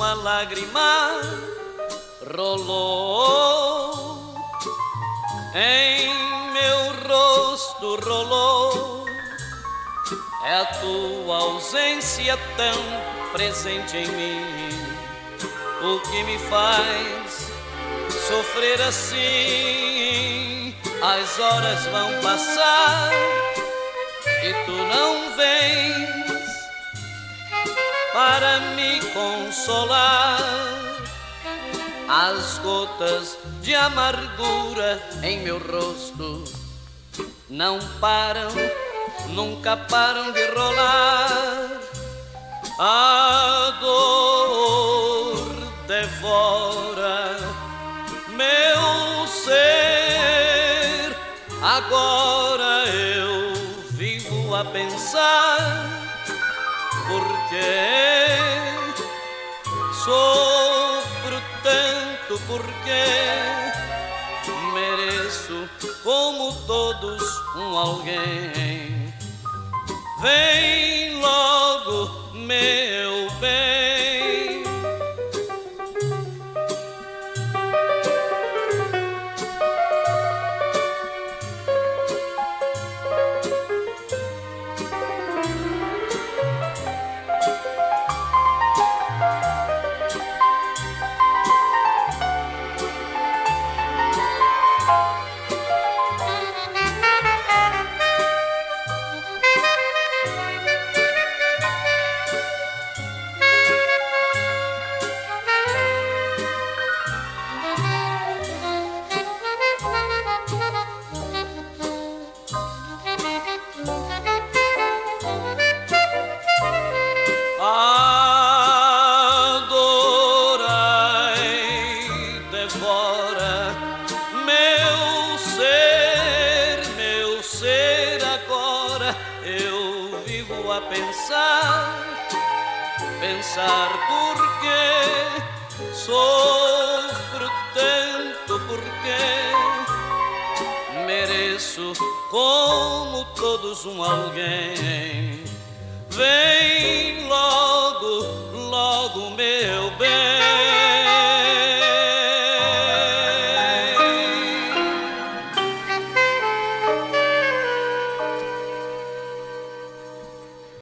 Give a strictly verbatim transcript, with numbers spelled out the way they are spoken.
uma lágrima rolou, em meu rosto rolou. É a tua ausência tão presente em mim o que me faz sofrer assim. As horas vão passar e tu não vens para me consolar. As gotas de amargura em meu rosto não param, nunca param de rolar. A dor devora meu ser. Agora eu vivo a pensar porque sofro tanto, porque mereço como todos um alguém. Vem logo, meu bem. Devora meu ser, meu ser. Agora eu vivo a pensar, pensar porque sofro tanto, porque mereço como todos um alguém. Vem logo, logo, meu bem.